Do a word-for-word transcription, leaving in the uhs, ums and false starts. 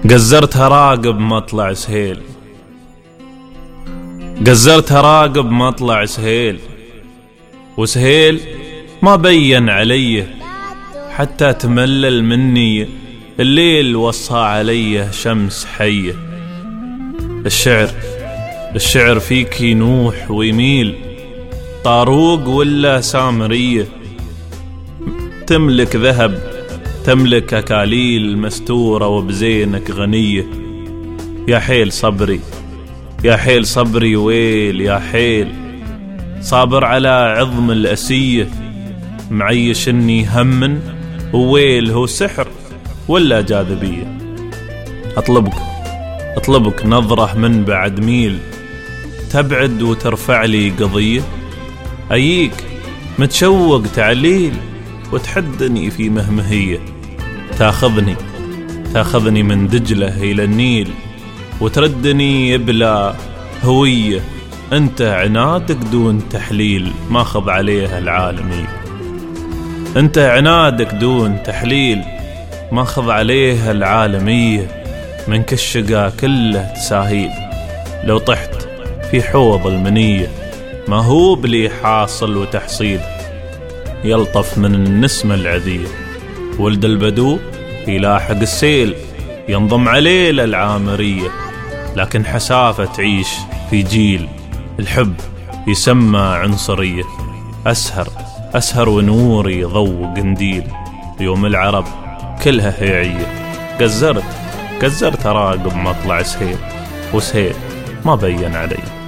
قزرتها راقب مطلع سهيل، قزرتها راقب مطلع سهيل، وسهيل ما بين عليه حتى تملل مني الليل وصى عليه شمس حية. الشعر الشعر فيك ينوح ويميل، طاروق ولا سامرية، تملك ذهب تملك أكاليل مستورة وبزينك غنية. يا حيل صبري يا حيل صبري ويل يا حيل، صابر على عظم الأسية، معيشني هم وويل هو سحر ولا جاذبية. أطلبك أطلبك نظرة من بعد ميل، تبعد وترفع لي قضية، أييك متشوق تعليل وتحدني في مهمهية. تاخذني تاخذني من دجلة إلى النيل وتردني بلا هوية، أنت عنادك دون تحليل ماخذ عليها العالمية. أنت عنادك دون تحليل ماخذ عليها العالمية، من كالشقا كله تساهيل، لو طحت في حوض المنية ما هو بلي حاصل وتحصيل. يلطف من النسمة العذية ولد البدو يلاحق السيل، ينضم عليه للعامرية، لكن حسافة تعيش في جيل الحب يسمى عنصرية. أسهر أسهر ونوري ضوء قنديل، يوم العرب كلها هيعية. قزرت قزرت راقب مطلع سهيل، وسهيل ما بين علي.